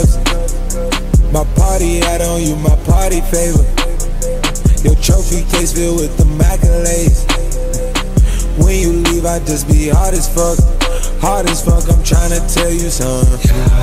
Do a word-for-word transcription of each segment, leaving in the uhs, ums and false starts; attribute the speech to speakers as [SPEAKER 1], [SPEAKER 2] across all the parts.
[SPEAKER 1] cups. My party hat on you, my party favor. Your trophy case filled with the accolades. When you leave, I just be hard as fuck. Hard as fuck, I'm tryna tell you something.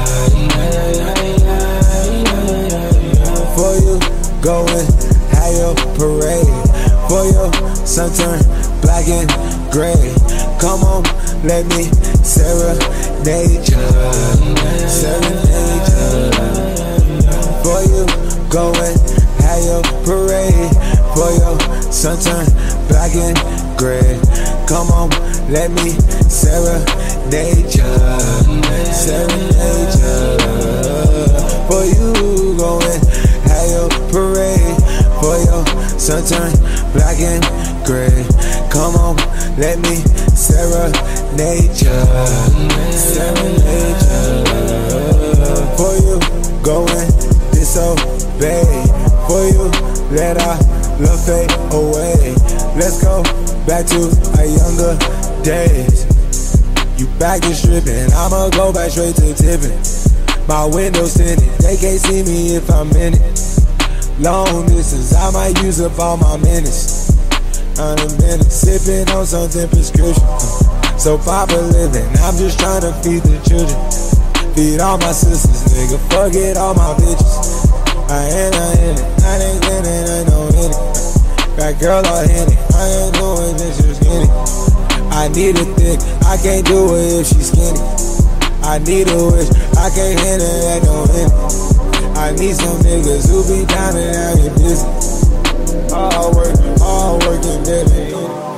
[SPEAKER 1] For you, go and have your parade. For your sun turn black and gray. Come on, let me serenade you. Serenade you. For you, go and have your parade. For your sun turn black and gray. Come on, let me serenade you. Serenade you. For you, go and have your parade. For your sun turn black and gray. Come on, let me serenade you. Serenade you. For you, go and disobey. For you, let our love fade away. Let's go back to our younger days. You back to stripping, I'ma go back straight to tipping. My window's tinted, they can't see me if I'm in it. Long distance, I might use up all my minutes. On a minute, sipping on something prescription. So pop a living, I'm just trying to feed the children. Feed all my sisters, nigga, forget all my bitches. I ain't, I ain't it, I ain't in it, I know in it. That girl all in it, I ain't doing this, she's skinny. I need a thick, I can't do it if she's skinny. I need a wish, I can't hit her, I don't hit it. I need some niggas who be down and out your business. All work, all work and living.